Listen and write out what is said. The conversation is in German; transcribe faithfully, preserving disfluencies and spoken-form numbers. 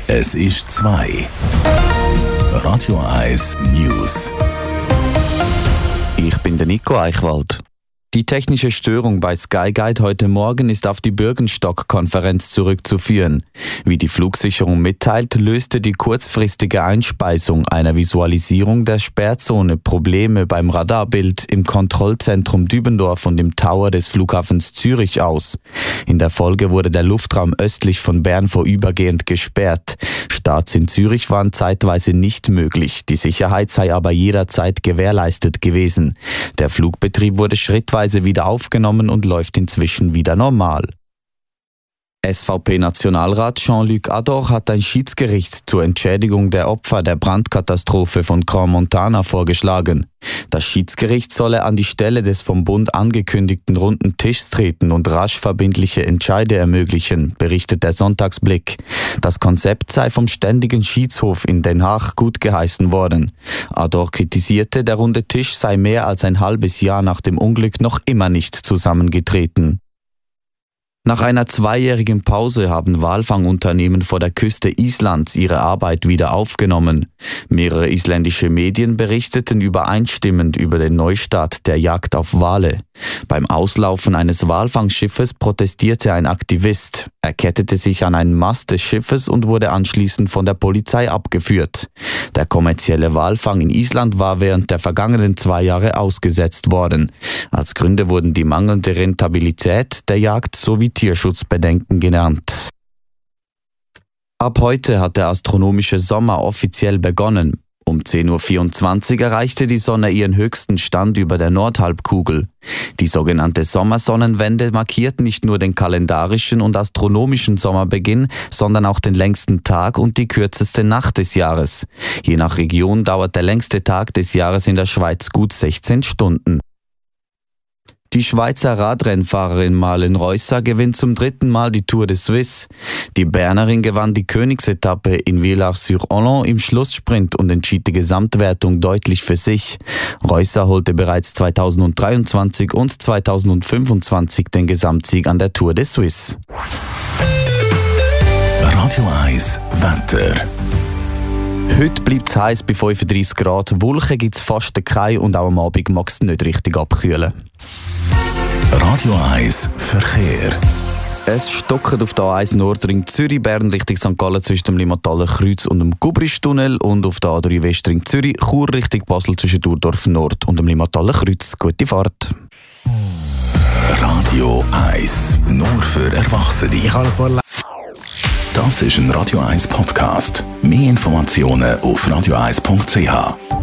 Es ist zwei. Radio eins News. Ich bin der Nico Eichwald. Die technische Störung bei Sky Guide heute Morgen ist auf die Bürgenstock-Konferenz zurückzuführen. Wie die Flugsicherung mitteilt, löste die kurzfristige Einspeisung einer Visualisierung der Sperrzone Probleme beim Radarbild im Kontrollzentrum Dübendorf und im Tower des Flughafens Zürich aus. In der Folge wurde der Luftraum östlich von Bern vorübergehend gesperrt. Starts in Zürich waren zeitweise nicht möglich. Die Sicherheit sei aber jederzeit gewährleistet gewesen. Der Flugbetrieb wurde schrittweise wieder aufgenommen und läuft inzwischen wieder normal. S V P-Nationalrat Jean-Luc Ador hat ein Schiedsgericht zur Entschädigung der Opfer der Brandkatastrophe von Crans-Montana vorgeschlagen. Das Schiedsgericht solle an die Stelle des vom Bund angekündigten runden Tischs treten und rasch verbindliche Entscheide ermöglichen, berichtet der Sonntagsblick. Das Konzept sei vom Ständigen Schiedshof in Den Haag gutgeheißen worden. Ador kritisierte, der runde Tisch sei mehr als ein halbes Jahr nach dem Unglück noch immer nicht zusammengetreten. Nach einer zweijährigen Pause haben Walfangunternehmen vor der Küste Islands ihre Arbeit wieder aufgenommen. Mehrere isländische Medien berichteten übereinstimmend über den Neustart der Jagd auf Wale. Beim Auslaufen eines Walfangschiffes protestierte ein Aktivist. Er kettete sich an einen Mast des Schiffes und wurde anschließend von der Polizei abgeführt. Der kommerzielle Walfang in Island war während der vergangenen zwei Jahre ausgesetzt worden. Als Gründe wurden die mangelnde Rentabilität der Jagd sowie Tierschutzbedenken genannt. Ab heute hat der astronomische Sommer offiziell begonnen. Um zehn Uhr vierundzwanzig erreichte die Sonne ihren höchsten Stand über der Nordhalbkugel. Die sogenannte Sommersonnenwende markiert nicht nur den kalendarischen und astronomischen Sommerbeginn, sondern auch den längsten Tag und die kürzeste Nacht des Jahres. Je nach Region dauert der längste Tag des Jahres in der Schweiz gut sechzehn Stunden. Die Schweizer Radrennfahrerin Marlen Reusser gewinnt zum dritten Mal die Tour de Suisse. Die Bernerin gewann die Königsetappe in Villars-sur-Holland im Schlusssprint und entschied die Gesamtwertung deutlich für sich. Reusser holte bereits zweitausenddreiundzwanzig und zweitausendfünfundzwanzig den Gesamtsieg an der Tour de Suisse. Radio eins Wetter. Heute bleibt es heiß bei fünfunddreissig Grad, Wolken gibt es fast keine und auch am Abend mag es nicht richtig abkühlen. Radio eins Verkehr. Es stockt auf der A eins Nordring Zürich, Bern Richtung Sankt Gallen zwischen dem Limataler Kreuz und dem Gubristunnel und auf der A drei Westring Zürich, Chur Richtung Basel zwischen Urdorf Nord und dem Limataler Kreuz. Gute Fahrt. Radio eins, nur für Erwachsene. Ich habe ein paar Le- Das ist ein Radio eins Podcast. Mehr Informationen auf radio eins punkt c h.